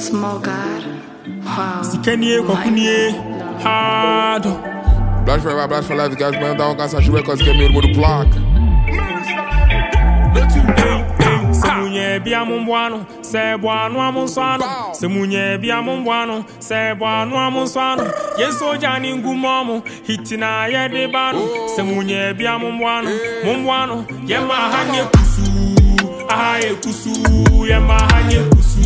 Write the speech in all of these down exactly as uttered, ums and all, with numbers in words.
Small God. Wow. Sikenie kwakunie hard. Blood forever, blood for life. Guys, man, down cancer. She records get me on the block. Semunye bia mumbuano, se buano amunsano. Semunye bia mumbuano, se buano amunsano. Yeso jani ngumomo, hitina ye de bano. Semunye bia mumbuano, mumbuano. Yema hanye kusu, aha ye kusu. Yema hanye kusu,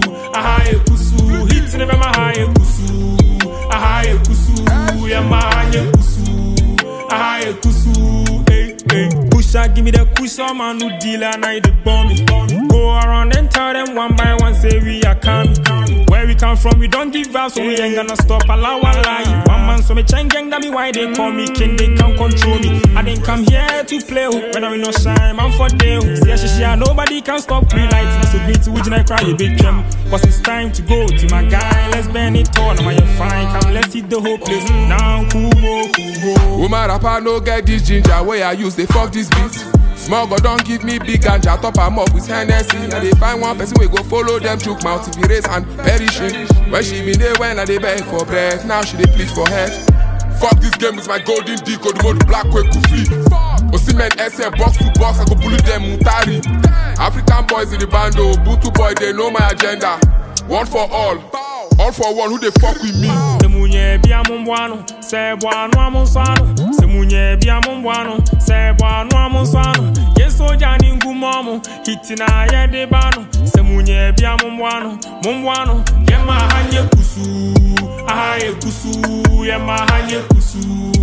aha ye kusu. Hitina bema aha ye kusu, aha ye kusu. Yema hanye kusu, aha ye kusu. Hey, hey. Pusha, give me the cushion, man, who deal and I the bomb. Go around and tell them one by one, say we are coming. Where we come from, we don't give up, so we ain't gonna stop. Allow one lie. One man, so me chain gang, that me why they call me king, they can't control me. I didn't come here to play, whether we no shine, man for day. See, she, she, nobody can stop me lights. So great to which I cry a big jam. Cause it's time to go to my guy, let's burn it all. Now you're fine, come let's hit the whole place. Now, Kumo, Kumo. Woman rapper no get this ginger, where I use, they fuck this beat. Small God don't give me big ganja, top am up with Hennessy. And they find one person we go follow them, chook mouth if he race and perishing. When she been there when I they beg for bread, now she they plead for head. Fuck this game with my golden dick, or the mode black way could flip. Osimhen S M box to box, I go bully them Mutari. African boys in the bando, Butu boy, they know my agenda. One for all, all for one, who they fuck with me. Semunye bia mumbuano, se buano amunsano. Semunye bia mumbuano, se buano amunsano. Yeso jani ngumomo, hitina ye de bano. Semunye bia mumbuano, mumbuano. Yema hanye kusu, aha ye kusu. Yema hanye kusu,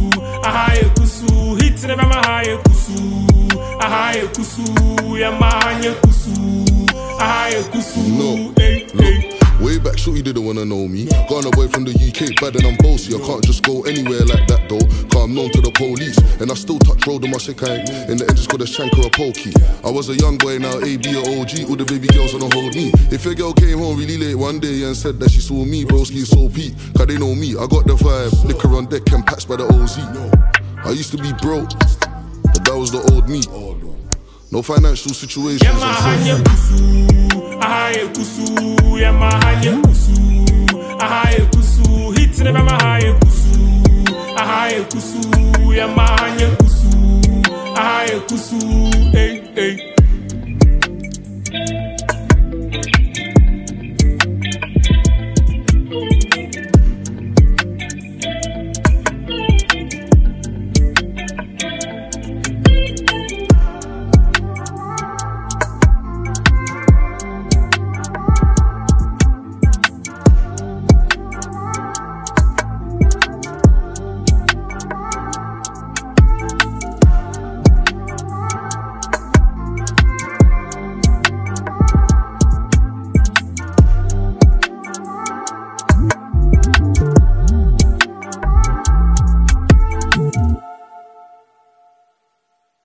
aha ye kusu. Hitina bema aha ye kusu, aha ye kusu. Yema hanye kusu, aha ye kusu. No, hey, hey. Way back, shorty didn't wanna know me. Got a boy from the U K, bad and I'm bossy. I can't just go anywhere like that though. Cause I'm known to the police. And I still touch road on my sick eye. In the end, just got a shank or a pokey. I was a young boy, now A, B or O G. All the baby girls wanna hold me. If your girl came home really late one day and said that she saw me, broski so peak. Cause they know me, I got the vibe. Liquor on deck and packs by the O Z. I used to be broke, but that was the old me. No financial situations. Yema hanye kusu, aha ye kusu. Yema hanye kusu, aha ye kusu. Hitina bema aha ye kusu, aha ye kusu. Yema hanye kusu, aha ye kusu. Hey, hey.